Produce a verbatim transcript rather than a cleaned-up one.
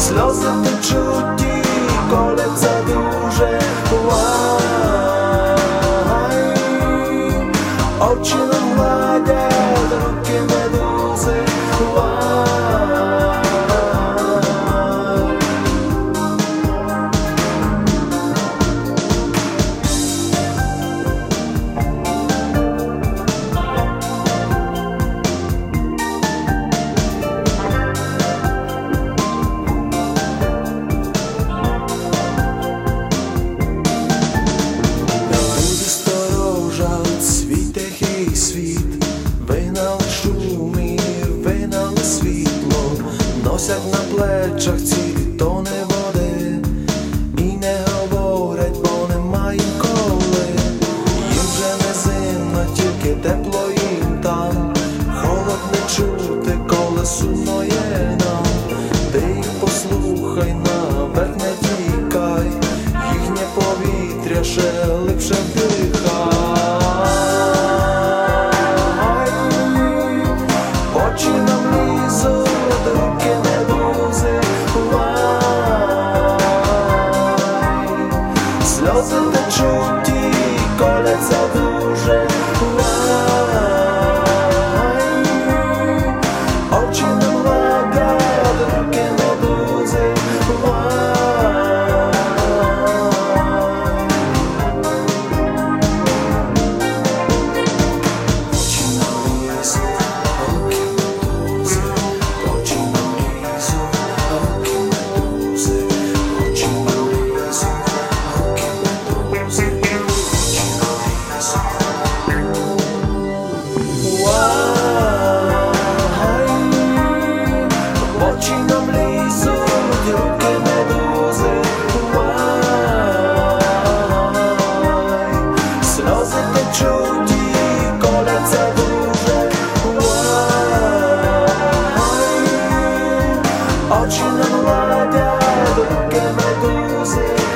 сльози течуть і коляться дуже. Вай, очі нам гладять, руки медузи. Вай, свій тихий світ, вигнали шум і вигнали світло, носять на плечах ці тони води і не говорять, бо немає коли. Їм вже не зимно, тільки тепло їм там, холод не чути, коли сумно є нам. Ти їх послухай, наверх не тікай, їхнє повітря ще липше вдихай. Очі нам лізуть, руки медузи. Вай, сльози течуть і коляться дуже. Вай, очі нам гладять, руки медузи. Вай, очі нам лізуть, руки медузи. Очі нам лізуть, руки медузи. Очі нам лізуть, руки медузи. Очі нам лізуть. Вай, очі нам лізуть, руки медузи. Вай, сльози течуть і коляться дуже. Вай, очі нам гладять, руки медузи.